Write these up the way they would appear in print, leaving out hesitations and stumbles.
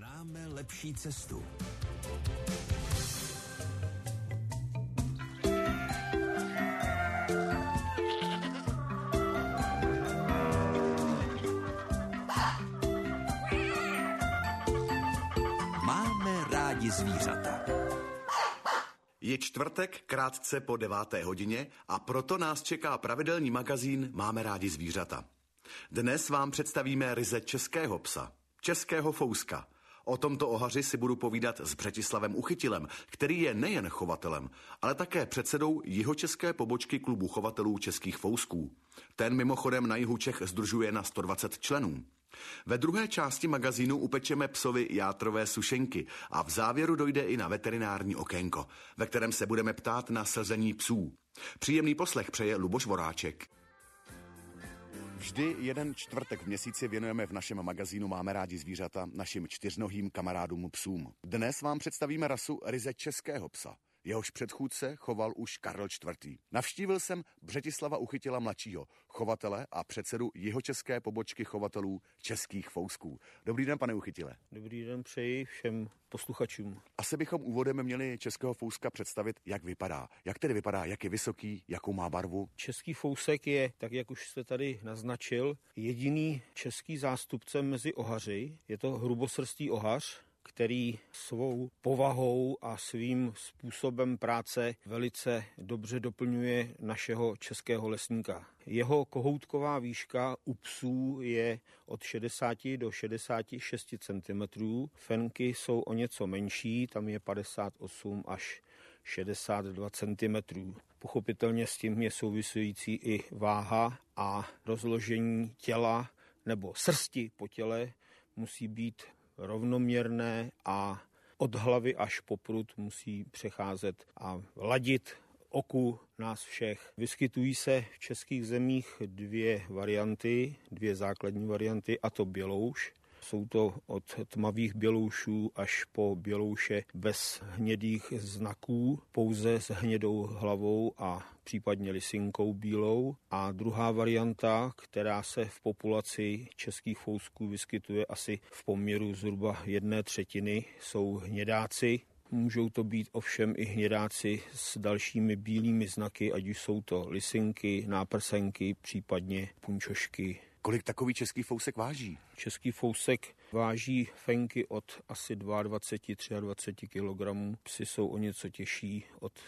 Známe lepší cestu. Máme rádi zvířata. Je čtvrtek, krátce po 9. hodině a proto nás čeká pravidelný magazín Máme rádi zvířata. Dnes vám představíme ryze českého psa, českého fouska. O tomto ohaři si budu povídat s Břetislavem Uchytilem, který je nejen chovatelem, ale také předsedou jihočeské pobočky klubu chovatelů českých fousků. Ten mimochodem na jihu Čech sdružuje na 120 členů. Ve druhé části magazínu upečeme psovi játrové sušenky a v závěru dojde i na veterinární okénko, ve kterém se budeme ptát na sezení psů. Příjemný poslech přeje Luboš Voráček. Vždy jeden čtvrtek v měsíci věnujeme v našem magazínu Máme rádi zvířata našim čtyřnohým kamarádům psům. Dnes vám představíme rasu ryze českého psa. Jehož předchůdce choval už Karel IV. Navštívil jsem Břetislava Uchytila mladšího, chovatele a předsedu jihočeské pobočky chovatelů českých fousků. Dobrý den, pane Uchytile. Dobrý den přeji všem posluchačům. Asi bychom úvodem měli českého fouska představit, jak vypadá. Jak tedy vypadá, jak je vysoký, jakou má barvu? Český fousek je, tak jak už jste tady naznačil, jediný český zástupce mezi ohaři. Je to hrubosrstý ohař, který svou povahou a svým způsobem práce velice dobře doplňuje našeho českého lesníka. Jeho kohoutková výška u psů je od 60 do 66 cm, fenky jsou o něco menší, tam je 58 až 62 cm. Pochopitelně s tím je související i váha a rozložení těla nebo srsti po těle musí být rovnoměrné a od hlavy až po prut musí přecházet a ladit oku nás všech. Vyskytují se v českých zemích dvě základní varianty, a to bělouš. Jsou to od tmavých běloušů až po bělouše bez hnědých znaků, pouze s hnědou hlavou a případně lisinkou bílou. A druhá varianta, která se v populaci českých fousků vyskytuje asi v poměru zhruba 1/3, jsou hnědáci. Můžou to být ovšem i hnědáci s dalšími bílými znaky, ať už jsou to lisinky, náprsenky, případně punčošky. Kolik takový český fousek váží? Český fousek váží fenky od asi 22-23 kg. Psy jsou o něco těžší, od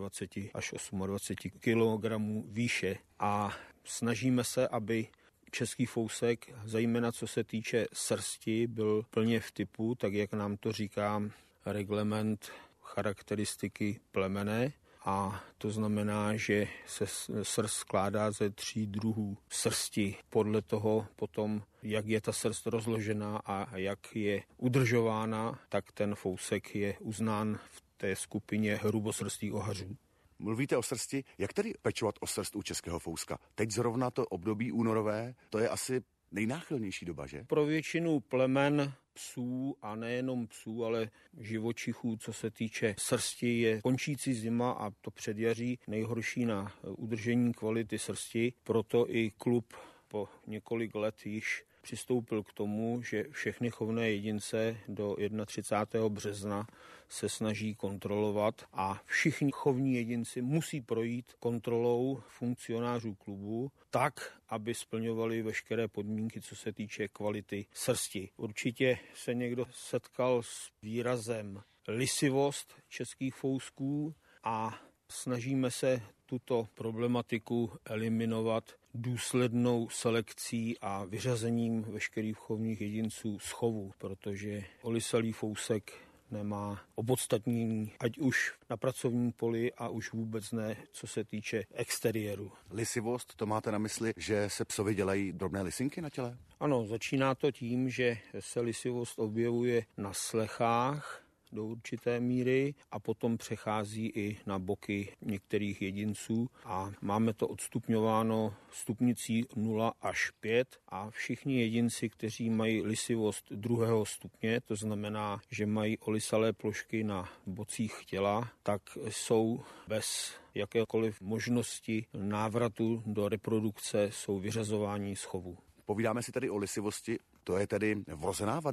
26 až 28 kg výše. A snažíme se, aby český fousek, zejména co se týče srsti, byl plně v typu, tak jak nám to říká reglement charakteristiky plemene. A to znamená, že se srst skládá ze 3 druhů srsti. Podle toho potom, jak je ta srst rozložená a jak je udržována, tak ten fousek je uznán v té skupině hrubosrstých ohařů. Mluvíte o srsti, jak tedy pečovat o srst u českého fouska? Teď zrovna to období únorové, to je asi nejnáchylnější doba, že? Pro většinu plemen psů a nejenom psů, ale živočichů, co se týče srsti, je končící zima a to předjaří nejhorší na udržení kvality srsti. Proto i klub po několik let již přistoupil k tomu, že všechny chovné jedince do 31. března se snaží kontrolovat a všichni chovní jedinci musí projít kontrolou funkcionářů klubu tak, aby splňovali veškeré podmínky, co se týče kvality srsti. Určitě se někdo setkal s výrazem lisivost českých fousků a snažíme se tuto problematiku eliminovat důslednou selekcí a vyřazením veškerých chovných jedinců z chovu, protože olisalý fousek nemá opodstatnění, ať už na pracovním poli a už vůbec ne, co se týče exteriéru. Lisivost, to máte na mysli, že se psovi dělají drobné lisinky na těle? Ano, začíná to tím, že se lisivost objevuje na slechách do určité míry a potom přechází i na boky některých jedinců a máme to odstupňováno stupnicí 0 až 5 a všichni jedinci, kteří mají lisivost 2. stupně, to znamená, že mají olisalé plošky na bocích těla, tak jsou bez jakékoliv možnosti návratu do reprodukce, jsou vyřazováni z chovu. Povídáme si tady o lisivosti, to je tedy vrozená vada,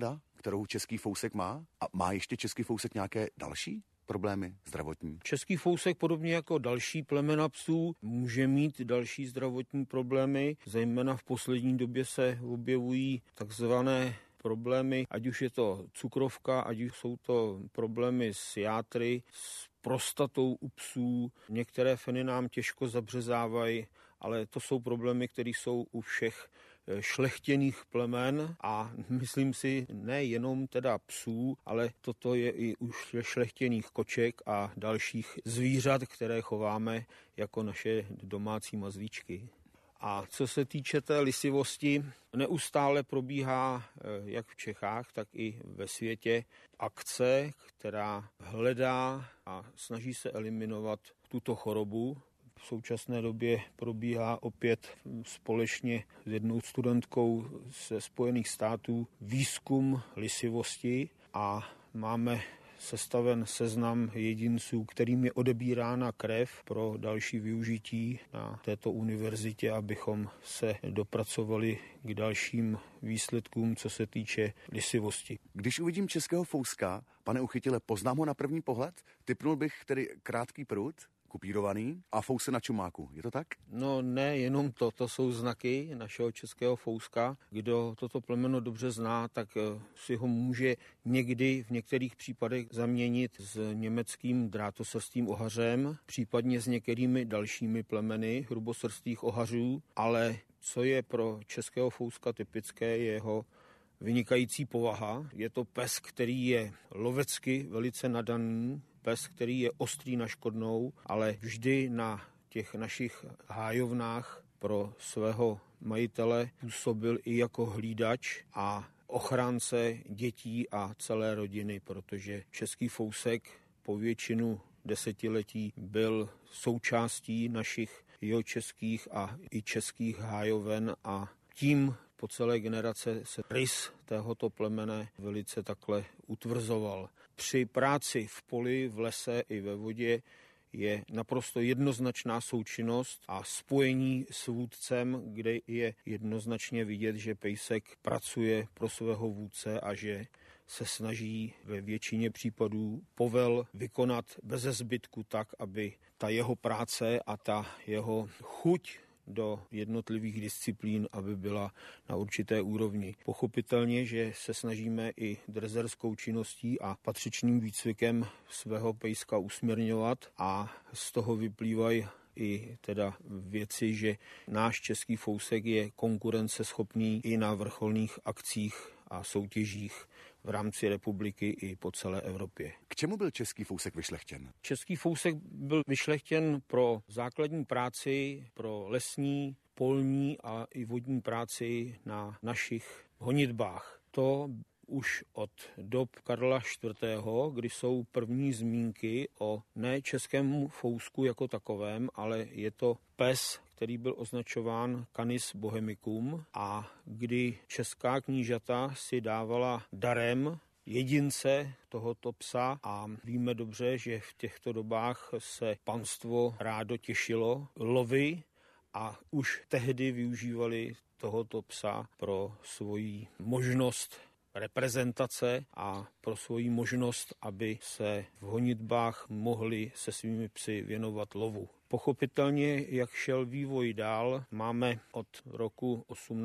kterou český fousek má? A má ještě český fousek nějaké další problémy zdravotní? Český fousek, podobně jako další plemena psů, může mít další zdravotní problémy. Zejména v poslední době se objevují takzvané problémy, ať už je to cukrovka, ať už jsou to problémy s játry, s prostatou u psů. Některé feny nám těžko zabřezávají, ale to jsou problémy, které jsou u všech šlechtěných plemen a myslím si nejenom teda psů, ale toto je i u šlechtěných koček a dalších zvířat, které chováme jako naše domácí mazlíčky. A co se týče té lisivosti, neustále probíhá jak v Čechách, tak i ve světě akce, která hledá a snaží se eliminovat tuto chorobu. V současné době probíhá opět společně s jednou studentkou ze Spojených států výzkum lisivosti a máme sestaven seznam jedinců, kterým je odebírána krev pro další využití na této univerzitě, abychom se dopracovali k dalším výsledkům, co se týče lisivosti. Když uvidím českého fouska, pane uchytile, poznám ho na první pohled? Tipnul bych tedy krátký prut, kupírovaný a fouse na čumáku. Je to tak? No ne, jenom to jsou znaky našeho českého fouska. Kdo toto plemeno dobře zná, tak si ho může někdy v některých případech zaměnit s německým drátosrstým ohařem, případně s některými dalšími plemeny hrubosrstých ohařů, ale co je pro českého fouska typické, je jeho vynikající povaha. Je to pes, který je lovecky velice nadaný, pes, který je ostrý na škodnou, ale vždy na těch našich hájovnách pro svého majitele působil i jako hlídač a ochránce dětí a celé rodiny, protože český fousek po většinu desetiletí byl součástí našich jihočeských a i českých hájoven a tím po celé generace se rys tohoto plemene velice takhle utvrzoval. Při práci v poli, v lese i ve vodě je naprosto jednoznačná součinnost a spojení s vůdcem, kde je jednoznačně vidět, že pejsek pracuje pro svého vůdce a že se snaží ve většině případů povel vykonat beze zbytku tak, aby ta jeho práce a ta jeho chuť do jednotlivých disciplín, aby byla na určité úrovni. Pochopitelně, že se snažíme i drezerskou činností a patřičným výcvikem svého pejska usměrňovat a z toho vyplývají i teda věci, že náš český fousek je konkurenceschopný i na vrcholných akcích a soutěžích v rámci republiky i po celé Evropě. K čemu byl český fousek vyšlechtěn? Český fousek byl vyšlechtěn pro základní práci, pro lesní, polní a i vodní práci na našich honitbách. To už od dob Karla IV., kdy jsou první zmínky o ne českém fousku jako takovém, ale je to pes, který byl označován Canis bohemicum a kdy česká knížata si dávala darem jedince tohoto psa a víme dobře, že v těchto dobách se panstvo rádo těšilo lovy a už tehdy využívali tohoto psa pro svoji možnost reprezentace a pro svoji možnost, aby se v honitbách mohli se svými psy věnovat lovu. Pochopitelně, jak šel vývoj dál, máme od roku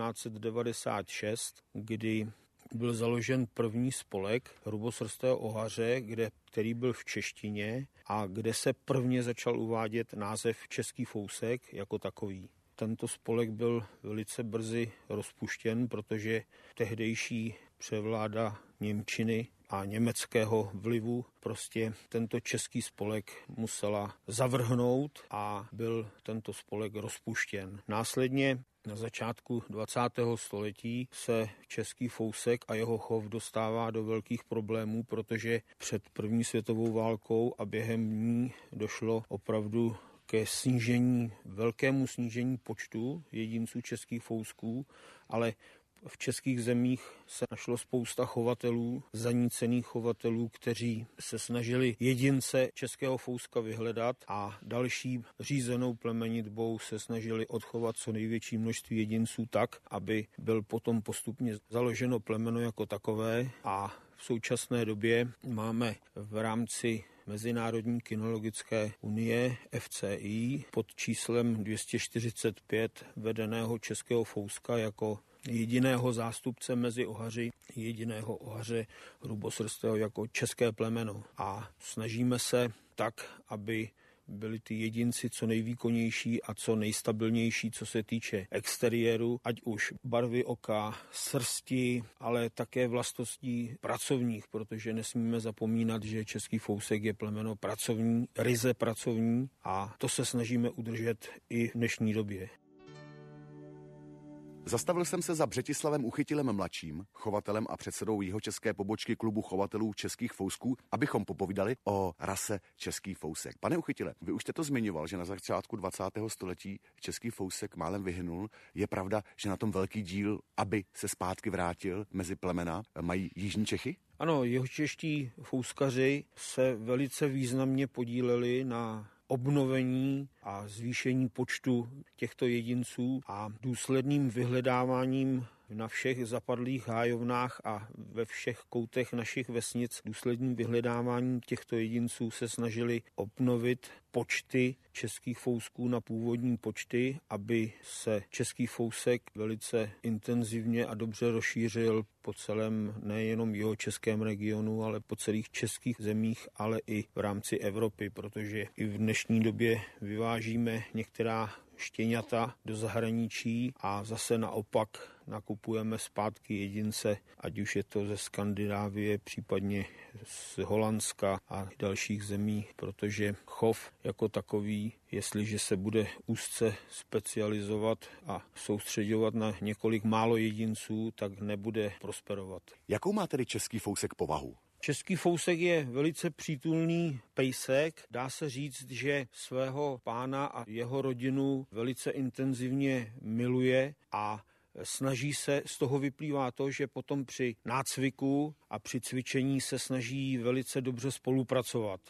1896, kdy byl založen první spolek hrubosrstého ohaře, který byl v češtině a kde se prvně začal uvádět název český fousek jako takový. Tento spolek byl velice brzy rozpuštěn, protože tehdejší převláda němčiny a německého vlivu prostě tento český spolek musela zavrhnout a byl tento spolek rozpuštěn. Následně na začátku 20. století se český fousek a jeho chov dostává do velkých problémů, protože před první světovou válkou a během ní došlo opravdu ke velkému snížení počtu jedinců českých fousků, ale v českých zemích se našlo spousta chovatelů, zanícených chovatelů, kteří se snažili jedince českého fouska vyhledat a další řízenou plemenitbou se snažili odchovat co největší množství jedinců tak, aby byl potom postupně založeno plemeno jako takové a v současné době máme v rámci Mezinárodní kynologické unie FCI pod číslem 245 vedeného českého fouska jako jediného zástupce mezi ohaři, jediného ohaře hrubosrstého jako české plemeno. A snažíme se tak, aby byli ty jedinci co nejvýkonnější a co nejstabilnější, co se týče exteriéru, ať už barvy oka, srsti, ale také vlastností pracovních, protože nesmíme zapomínat, že český fousek je plemeno pracovní, ryze pracovní a to se snažíme udržet i v dnešní době. Zastavil jsem se za Břetislavem Uchytilem mladším, chovatelem a předsedou jihočeské pobočky klubu chovatelů českých fousků, abychom popovídali o rase český fousek. Pane Uchytile, vy už jste to zmiňoval, že na začátku 20. století český fousek málem vyhynul. Je pravda, že na tom velký díl, aby se zpátky vrátil mezi plemena, mají jižní Čechy? Ano, jihočeští fouskaři se velice významně podíleli na obnovení a zvýšení počtu těchto jedinců a důsledným vyhledáváním na všech zapadlých hájovnách a ve všech koutech našich vesnic důsledným vyhledáváním těchto jedinců se snažili obnovit počty českých fousků na původní počty, aby se český fousek velice intenzivně a dobře rozšířil po celém nejenom jihočeském regionu, ale po celých českých zemích, ale i v rámci Evropy, protože i v dnešní době vyvážíme některá štěňata do zahraničí a zase naopak nakupujeme zpátky jedince, ať už je to ze Skandinávie, případně z Holandska a dalších zemí, protože chov jako takový, jestliže se bude úzce specializovat a soustředovat na několik málo jedinců, tak nebude prosperovat. Jakou má tedy český fousek povahu? Český fousek je velice přítulný pejsek. Dá se říct, že svého pána a jeho rodinu velice intenzivně miluje a snaží se, z toho vyplývá to, že potom při nácviku a při cvičení se snaží velice dobře spolupracovat.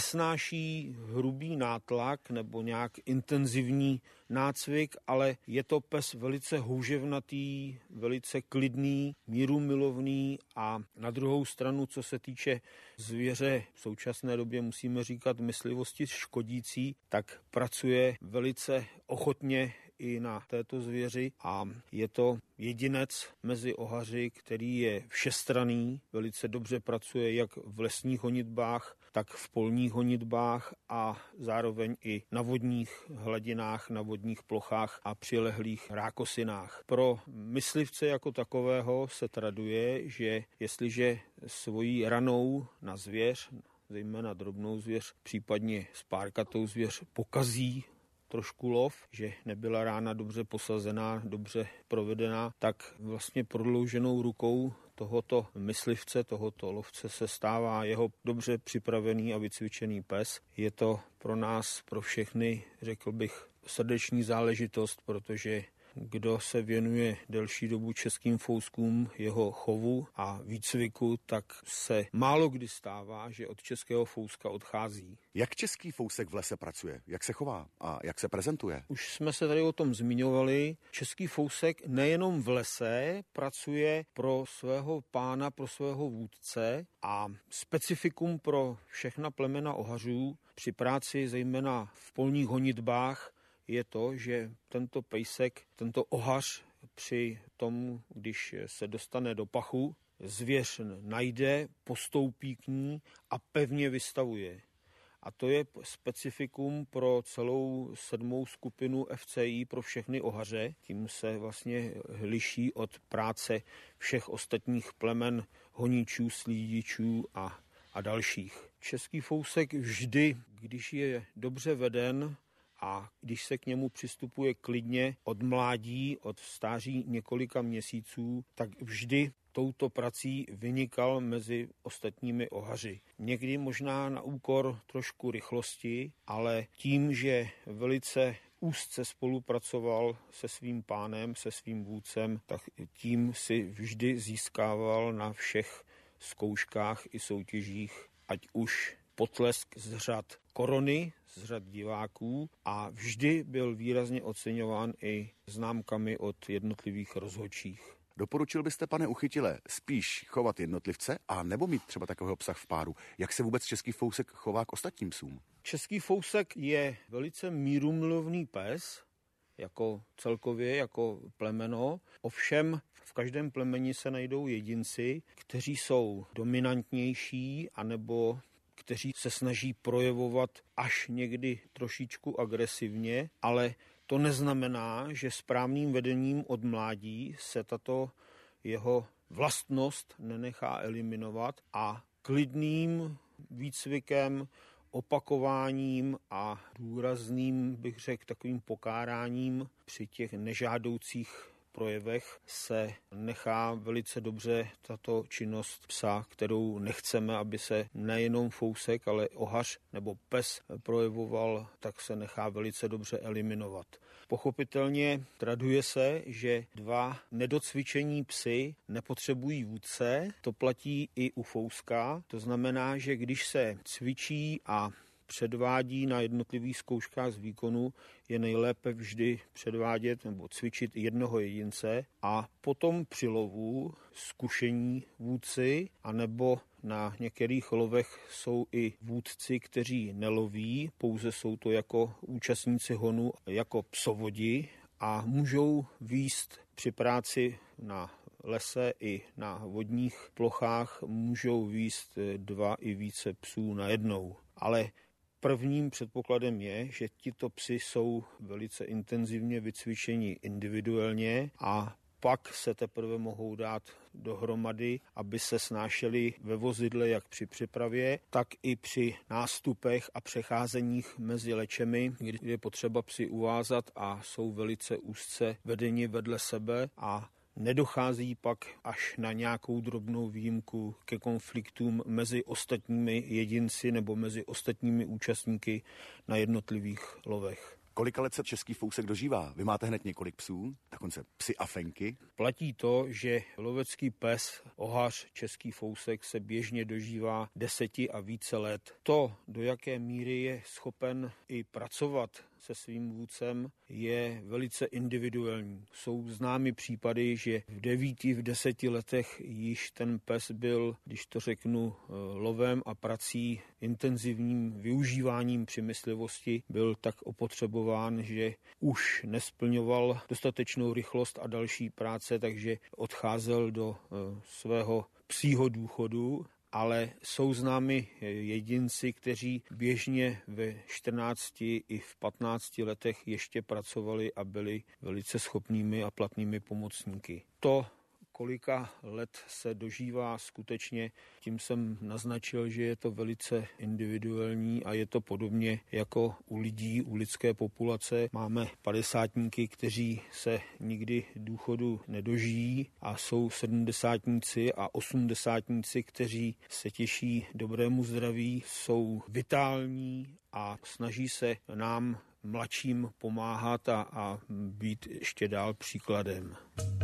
Nesnáší hrubý nátlak nebo nějak intenzivní nácvik, ale je to pes velice houževnatý, velice klidný, mírumilovný a na druhou stranu, co se týče zvěře, v současné době musíme říkat myslivosti škodící, tak pracuje velice ochotně i na této zvěři a je to jedinec mezi ohaři, který je všestranný, velice dobře pracuje jak v lesních honitbách, tak v polních honitbách a zároveň i na vodních hladinách, na vodních plochách a přilehlých rákosinách. Pro myslivce jako takového se traduje, že jestliže svojí ranou na zvěř, zejména drobnou zvěř, případně spárkatou zvěř pokazí trošku lov, že nebyla rána dobře posazená, dobře provedená, tak vlastně prodlouženou rukou tohoto myslivce, tohoto lovce se stává jeho dobře připravený a vycvičený pes. Je to pro nás, pro všechny, řekl bych, srdeční záležitost, protože kdo se věnuje delší dobu českým fouskům, jeho chovu a výcviku, tak se málo kdy stává, že od českého fouska odchází. Jak český fousek v lese pracuje? Jak se chová a jak se prezentuje? Už jsme se tady o tom zmiňovali. Český fousek nejenom v lese pracuje pro svého pána, pro svého vůdce a specifikum pro všechna plemena ohařů při práci zejména v polních honitbách je to, že tento pejsek, tento ohař při tom, když se dostane do pachu, zvěř najde, postoupí k ní a pevně vystavuje. A to je specifikum pro celou 7. skupinu FCI pro všechny ohaře. Tím se vlastně liší od práce všech ostatních plemen honičů, slídičů a dalších. Český fousek vždy, když je dobře veden, a když se k němu přistupuje klidně od mládí, od stáří několika měsíců, tak vždy touto prací vynikal mezi ostatními ohaři. Někdy možná na úkor trošku rychlosti, ale tím, že velice úzce spolupracoval se svým pánem, se svým vůdcem, tak tím si vždy získával na všech zkouškách i soutěžích, ať už potlesk z řad korony, z řad diváků, a vždy byl výrazně oceňován i známkami od jednotlivých rozhodčích. Doporučil byste, pane Uchytile, spíš chovat jednotlivce a nebo mít třeba takového psa v páru? Jak se vůbec český fousek chová k ostatním psům? Český fousek je velice mírumilovný pes, jako celkově, jako plemeno. Ovšem v každém plemeni se najdou jedinci, kteří jsou dominantnější anebo kteří se snaží projevovat až někdy trošičku agresivně, ale to neznamená, že správným vedením od mládí se tato jeho vlastnost nenechá eliminovat a klidným výcvikem, opakováním a důrazným, bych řekl, takovým pokáráním při těch nežádoucích projevech se nechá velice dobře tato činnost psa, kterou nechceme, aby se nejenom fousek, ale ohař nebo pes projevoval, tak se nechá velice dobře eliminovat. Pochopitelně traduje se, že dva nedocvičení psy nepotřebují vůdce, to platí i u fouska, to znamená, že když se cvičí a předvádí na jednotlivých zkouškách z výkonu, je nejlépe vždy předvádět nebo cvičit jednoho jedince a potom při lovu zkušení vůdci, anebo na některých lovech jsou i vůdci, kteří neloví, pouze jsou to jako účastníci honu, jako psovodi a můžou vést při práci na lese i na vodních plochách, můžou vést 2 i více psů najednou. Ale prvním předpokladem je, že tito psi jsou velice intenzivně vycvičeni individuálně a pak se teprve mohou dát dohromady, aby se snášeli ve vozidle jak při přepravě, tak i při nástupech a přecházeních mezi lečemi, kdy je potřeba psi uvázat a jsou velice úzce vedeni vedle sebe a nedochází pak až na nějakou drobnou výjimku ke konfliktům mezi ostatními jedinci nebo mezi ostatními účastníky na jednotlivých lovech. Kolika let se český fousek dožívá? Vy máte hned několik psů, dokonce psy a fenky. Platí to, že lovecký pes, ohař, český fousek se běžně dožívá 10 a více let. To, do jaké míry je schopen i pracovat se svým vůdcem, je velice individuální. Jsou známy případy, že v 9, v 10 letech již ten pes byl, když to řeknu, lovem a prací, intenzivním využíváním přemyslivosti, byl tak opotřebován, že už nesplňoval dostatečnou rychlost a další práce, takže odcházel do svého psího důchodu. Ale jsou známi jedinci, kteří běžně ve 14 i v 15 letech ještě pracovali a byli velice schopnými a platnými pomocníky. To, kolika let se dožívá skutečně, tím jsem naznačil, že je to velice individuální a je to podobně jako u lidí, u lidské populace. Máme padesátníky, kteří se nikdy důchodu nedožijí a jsou sedmdesátníci a osmdesátníci, kteří se těší dobrému zdraví, jsou vitální a snaží se nám mladším pomáhat a být ještě dál příkladem.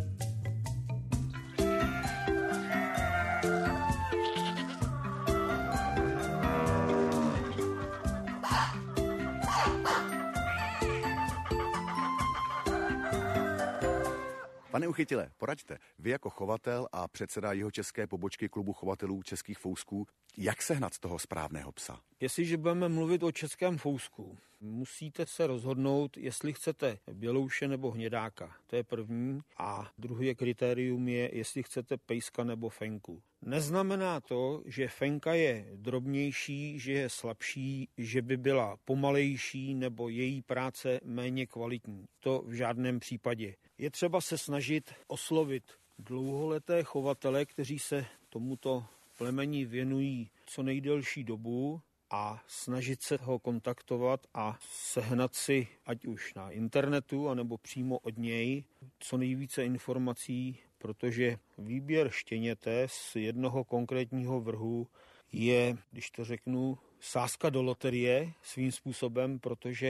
Pane Uchytile, poraďte, vy jako chovatel a předseda jihočeské pobočky klubu chovatelů českých fousků, jak sehnat toho správného psa? Jestliže budeme mluvit o českém fousku, musíte se rozhodnout, jestli chcete bělouše nebo hnědáka. To je první. A druhé kritérium je, jestli chcete pejska nebo fenku. Neznamená to, že fenka je drobnější, že je slabší, že by byla pomalejší nebo její práce méně kvalitní. To v žádném případě. Je třeba se snažit oslovit dlouholeté chovatele, kteří se tomuto plemení věnují co nejdelší dobu a snažit se ho kontaktovat a sehnat si, ať už na internetu, anebo přímo od něj, co nejvíce informací, protože výběr štěněte z jednoho konkrétního vrhu je, když to řeknu, sázka do loterie svým způsobem, protože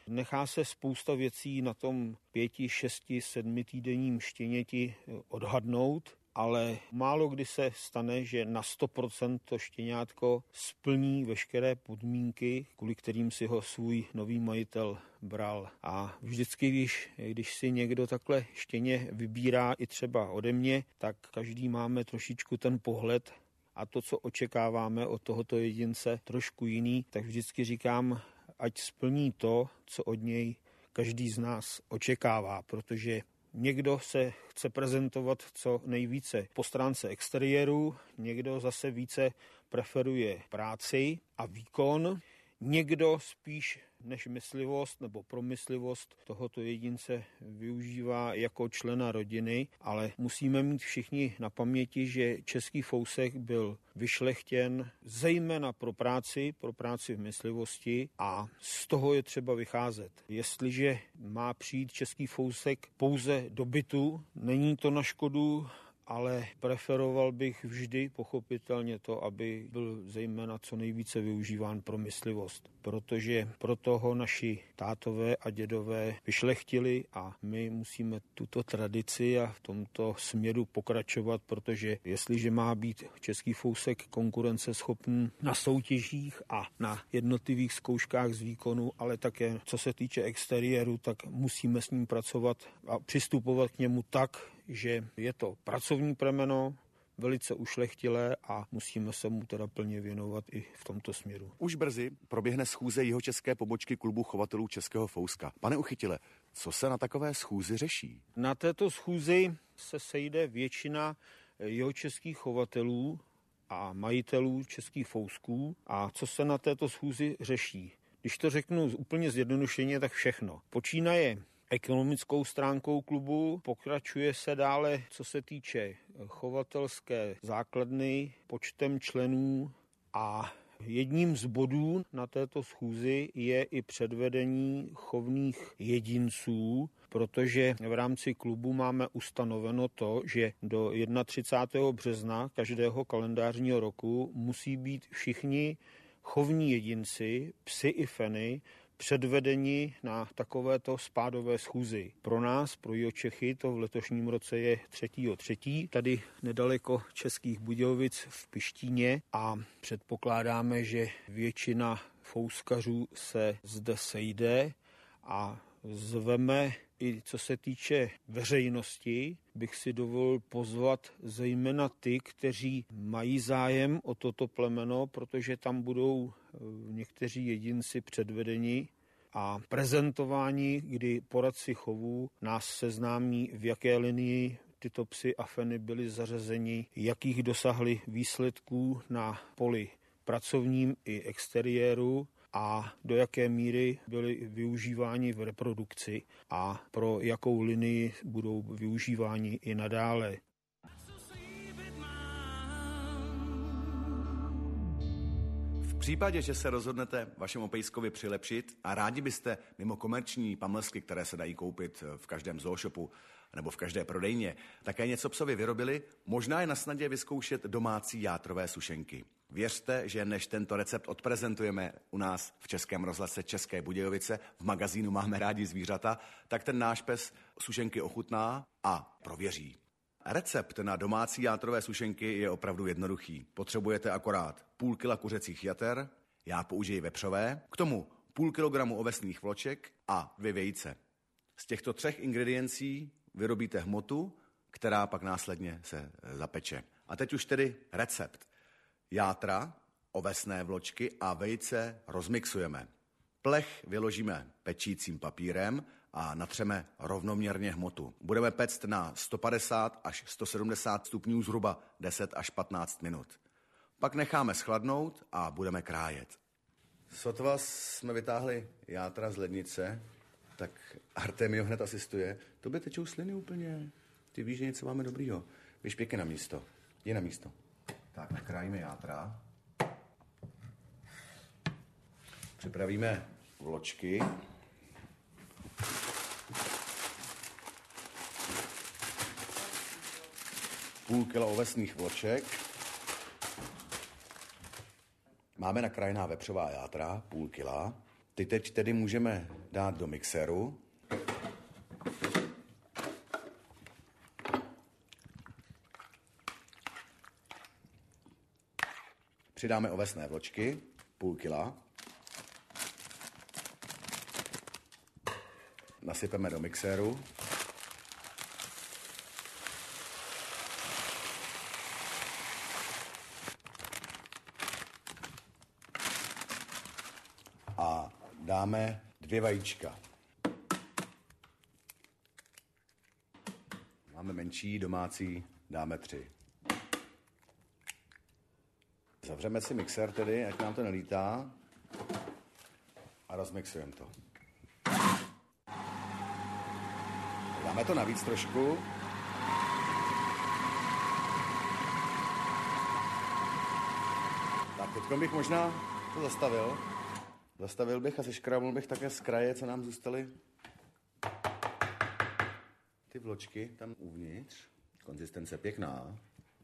Nechá se spousta věcí na tom 5, 6, 7 týdenním štěněti odhadnout, ale málo kdy se stane, že na 100% to štěňátko splní veškeré podmínky, kvůli kterým si ho svůj nový majitel bral. A vždycky, když si někdo takhle štěně vybírá i třeba ode mě, tak každý máme trošičku ten pohled a to, co očekáváme od tohoto jedince, trošku jiný, tak vždycky říkám, ať splní to, co od něj každý z nás očekává, protože někdo se chce prezentovat co nejvíce po stránce exteriéru, někdo zase více preferuje práci a výkon, někdo spíš než myslivost nebo promyslivost tohoto jedince využívá jako člena rodiny, ale musíme mít všichni na paměti, že český fousek byl vyšlechtěn zejména pro práci v myslivosti a z toho je třeba vycházet. Jestliže má přijít český fousek pouze do bytu, není to na škodu, ale preferoval bych vždy pochopitelně to, aby byl zejména co nejvíce využíván pro myslivost, protože proto ho naši tátové a dědové vyšlechtili a my musíme tuto tradici a v tomto směru pokračovat, protože jestliže má být český fousek konkurenceschopný na soutěžích a na jednotlivých zkouškách z výkonu, ale také co se týče exteriéru, tak musíme s ním pracovat a přistupovat k němu tak, že je to pracovní plemeno, velice ušlechtilé a musíme se mu teda plně věnovat i v tomto směru. Už brzy proběhne schůze jihočeské pobočky klubu chovatelů českého fouska. Pane Uchytile, co se na takové schůzi řeší? Na této schůzi se sejde většina jihočeských chovatelů a majitelů českých fousků. A co se na této schůzi řeší? Když to řeknu úplně zjednodušeně, tak všechno. Počínaje ekonomickou stránkou klubu, pokračuje se dále, co se týče chovatelské základny, počtem členů a jedním z bodů na této schůzi je i předvedení chovných jedinců, protože v rámci klubu máme ustanoveno to, že do 31. března každého kalendářního roku musí být všichni chovní jedinci, psi i feny, předvedeni na takovéto spádové schůzi. Pro nás, pro Jihočechy, to v letošním roce je 3.3. tady nedaleko Českých Budějovic v Pištíně a předpokládáme, že většina fouskařů se zde sejde a zveme i co se týče veřejnosti, bych si dovolil pozvat zejména ty, kteří mají zájem o toto plemeno, protože tam budou někteří jedinci předvedeni a prezentování, kdy poradci chovů nás seznámí, v jaké linii tyto psy a feny byly zařazeni, jakých dosahly výsledků na poli pracovním i exteriéru a do jaké míry byly využíváni v reprodukci a pro jakou linii budou využíváni i nadále. V případě, že se rozhodnete vašemu pejskovi přilepšit a rádi byste mimo komerční pamlsky, které se dají koupit v každém zooshopu nebo v každé prodejně, také něco psovi vyrobili, možná je na snadě vyzkoušet domácí játrové sušenky. Věřte, že než tento recept odprezentujeme u nás v Českém rozhlase České Budějovice, v magazínu Máme rádi zvířata, tak ten náš pes sušenky ochutná a prověří. Recept na domácí játrové sušenky je opravdu jednoduchý. Potřebujete akorát půl kila kuřecích jater, já použiji vepřové, k tomu půl kilogramu ovesných vloček a 2 vejce. Z těchto 3 ingrediencí vyrobíte hmotu, která pak následně se zapeče. A teď už tedy recept. Játra, ovesné vločky a vejce rozmixujeme. Plech vyložíme pečícím papírem a natřeme rovnoměrně hmotu. Budeme péct na 150 až 170 stupňů zhruba 10 až 15 minut. Pak necháme schladnout a budeme krájet. Sotva jsme vytáhli játra z lednice, tak Artemio hned asistuje. Tobě tečou sliny úplně. Ty víš, že něco máme dobrýho. Běž pěkně na místo. Jdi na místo. Tak, nakrájíme játra. Připravíme vločky. Půl kila ovesných vloček. Máme nakrájená vepřová játra, půl kila. Ty teď tedy můžeme dát do mixéru. Přidáme ovesné vločky, půl kila. Nasypeme do mixéru. A dáme 2 vajíčka. Máme menší, domácí, dáme 3. Zavřeme si mixér tedy, ať nám to nelítá. A rozmixujeme to. Dáme to navíc trošku. Tak teď bych možná to zastavil. Zastavil bych a seškrábnul bych také z kraje, co nám zůstaly ty vločky tam uvnitř. Konzistence pěkná.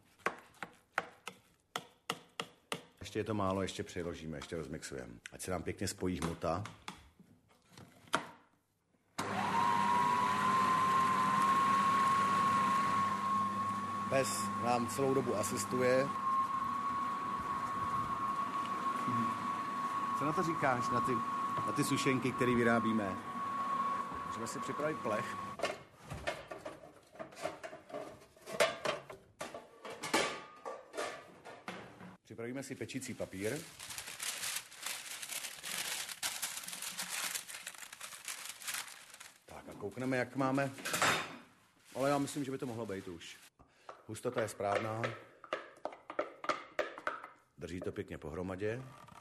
Ještě je to málo, ještě přiložíme, ještě rozmixujeme. Ať se nám pěkně spojí hmota. Pes nám celou dobu asistuje. Co na to říkáš, na ty sušenky, které vyrábíme? Můžeme si připravit plech. Připravíme si pečící papír. Tak a koukneme, jak máme. Ale já myslím, že by to mohlo být už. Hustota je správná. Drží to pěkně pohromadě.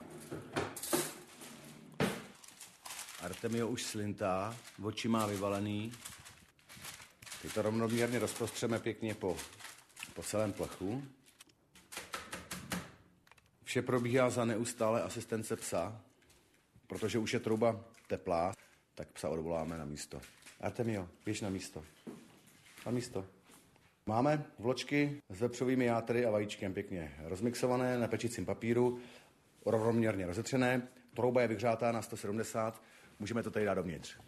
Artemio už slintá, oči má vyvalený. Teď to rovnoměrně rozprostřeme pěkně po celém plechu. Vše probíhá za neustále asistence psa, protože už je trouba teplá, tak psa odvoláme na místo. Artemio, běž na místo. Na místo. Máme vločky s vepřovými játry a vajíčkem pěkně rozmixované na pečícím papíru, rovnoměrně rozetřené. Trouba je vyhřátá na 170, můžeme to tady dát dovnitř.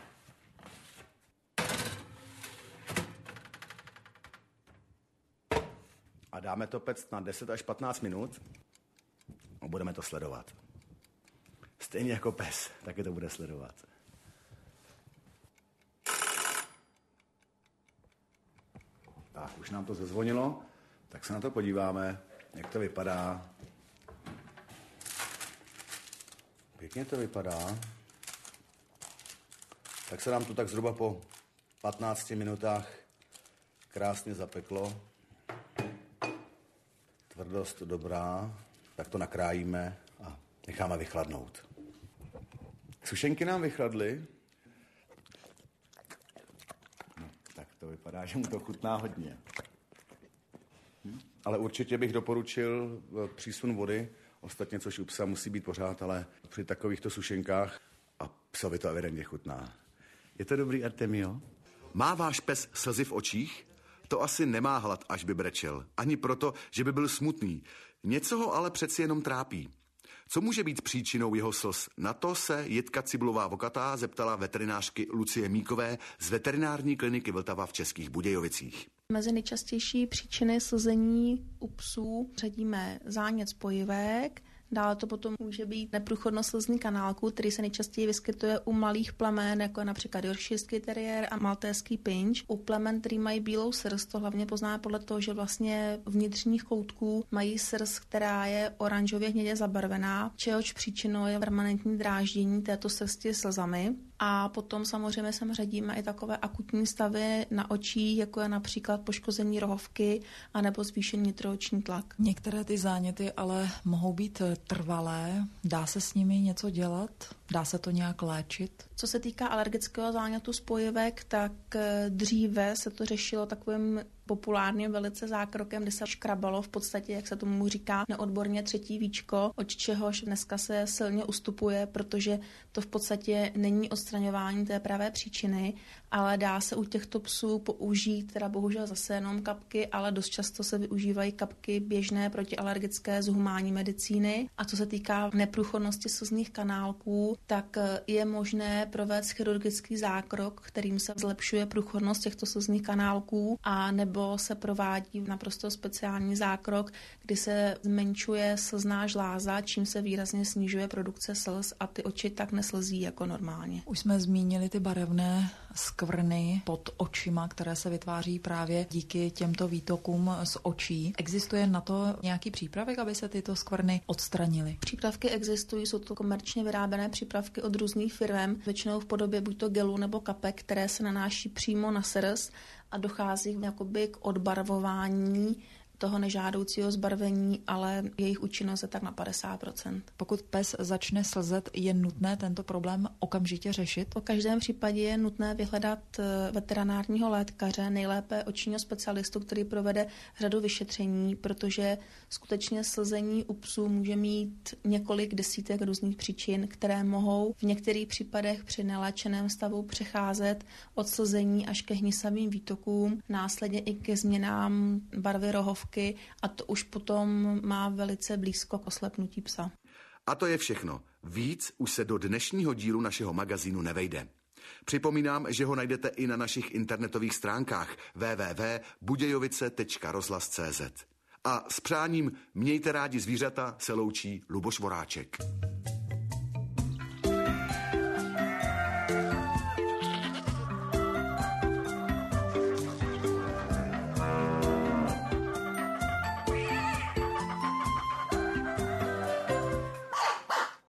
A dáme to pect na 10 až 15 minut a budeme to sledovat. Stejně jako pes, taky to bude sledovat. Tak, už nám to zazvonilo, tak se na to podíváme, jak to vypadá. Pěkně to vypadá. Tak se nám to tak zhruba po 15 minutách krásně zapeklo. Tvrdost dobrá, tak to nakrájíme a necháme vychladnout. Sušenky nám vychladly. No, tak to vypadá, že mu to chutná hodně. Ale určitě bych doporučil přísun vody, ostatně což u psa musí být pořád, ale při takovýchto sušenkách a psovi to evidentně chutná. Je to dobrý, Artemio? Má váš pes slzy v očích? To asi nemá hlad, až by brečel. Ani proto, že by byl smutný. Něco ho ale přeci jenom trápí. Co může být příčinou jeho slz? Na to se Jitka Cibulová-Vokatá zeptala veterinářky Lucie Míkové z veterinární kliniky Vltava v Českých Budějovicích. Mezi nejčastější příčiny slzení u psů řadíme zánět spojivek, dále to potom může být neprůchodnost slzní kanálku, který se nejčastěji vyskytuje u malých plemen, jako je například Yorkshirský teriér a maltéský pinč. U plemen, který mají bílou srst, to hlavně poznáme podle toho, že vlastně vnitřních koutků mají srst, která je oranžově hnědě zabarvená, čehož příčinou je permanentní dráždění této srsti slzami. A potom samozřejmě sem řadíme i takové akutní stavy na očích, jako je například poškození rohovky anebo zvýšený nitrooční tlak. Některé ty záněty ale mohou být trvalé. Dá se s nimi něco dělat? Dá se to nějak léčit? Co se týká alergického zánětu spojivek, tak dříve se to řešilo takovým populárním velice zákrokem, kdy se škrabalo v podstatě, jak se tomu říká neodborně, třetí víčko, od čehož dneska se silně ustupuje, protože to v podstatě není odstraňování té pravé příčiny, ale dá se u těchto psů použít, teda bohužel zase jenom kapky, ale dost často se využívají kapky běžné protialergické z humánní medicíny. A co se týká neprůchodnosti slzných kanálků, tak je možné provést chirurgický zákrok, kterým se zlepšuje průchodnost těchto slzných kanálků, a nebo se provádí naprosto speciální zákrok, kdy se zmenšuje slzná žláza, čím se výrazně snižuje produkce slz a ty oči tak neslzí jako normálně. Už jsme zmínili ty barevné skvrny pod očima, které se vytváří právě díky těmto výtokům z očí. Existuje na to nějaký přípravek, aby se tyto skvrny odstranily? Přípravky existují, jsou to komerčně vyráběné přípravky od různých firm, většinou v podobě buď to gelu nebo kapek, které se nanáší přímo na srst a dochází jakoby k odbarvování toho nežádoucího zbarvení, ale jejich účinnost je tak na 50%. Pokud pes začne slzet, je nutné tento problém okamžitě řešit? Po každém případě je nutné vyhledat veterinárního lékaře, nejlépe očního specialistu, který provede řadu vyšetření, protože skutečně slzení u psů může mít několik desítek různých příčin, které mohou v některých případech při neléčeném stavu přecházet od slzení až ke hnisavým výtokům, následně i ke změnám barvy rohovky, a to už potom má velice blízko k oslepnutí psa. A to je všechno. Víc už se do dnešního dílu našeho magazínu nevejde. Připomínám, že ho najdete i na našich internetových stránkách www.budějovice.rozhlas.cz. A s přáním mějte rádi zvířata se loučí Luboš Voráček.